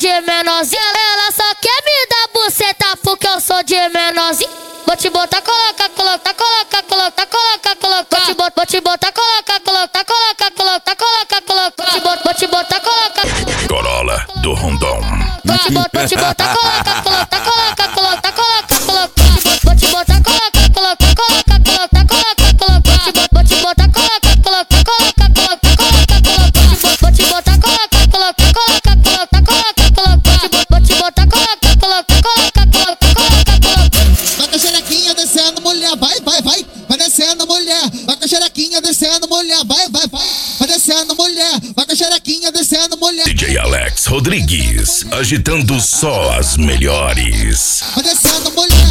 de menorzinho. Ela só quer me dar buceta porque eu sou de menorzinho. Vou te botar, coloca, coloca, coloca, coloca, coloca, coloca. Vou te botar, coloca, coloca, coloca, coloca, coloca, coloca. Vou te botar, coloca. Corolla do Rondon. Vou te botar, coloca, coloca, coloca, coloca, coloca, coloca. Vou te botar, coloca, coloca, coloca, coloca, coloca, coloca. Vou te botar, coloca, coloca, coloca, coloca, coloca, coloca. Vou te botar, coloca, coloca, coloca, coloca, coloca, coloca. Vou te botar, coloca, coloca, coloca, coloca, coloca, coloca. Vai com a xerequinha descendo, mulher, vai, vai, vai. Vai descendo, mulher, vai com a xerequinha descendo, mulher, vai, vai, vai. Vai descendo, mulher, vai com a xerequinha descendo, mulher. DJ Alex Rodrigues, agitando só as melhores. Vai descendo, mulher.